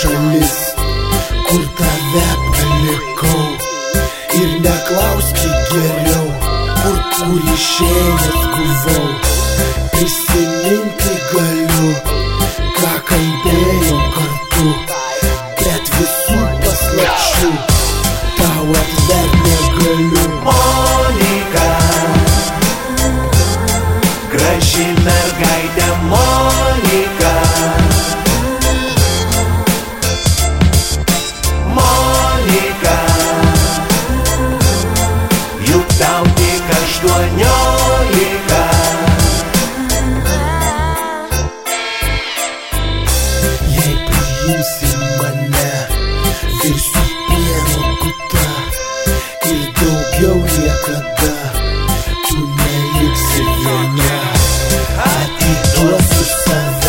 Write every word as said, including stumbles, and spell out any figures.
šalis, kur tave palikau. Ir neklauski geriau, kur kur išėjęs buvau. Prisiminti galiu, ką kalbėjom kartu, bet visų paslapčių tau atvert negaliu. Monika, graži mergaitė Monika, Monika, juk tau tik aštuoniolika. Jei priimsi mane, virsiu pieno puta ir daugiau niekada tu neliksi viena. Atiduosiu save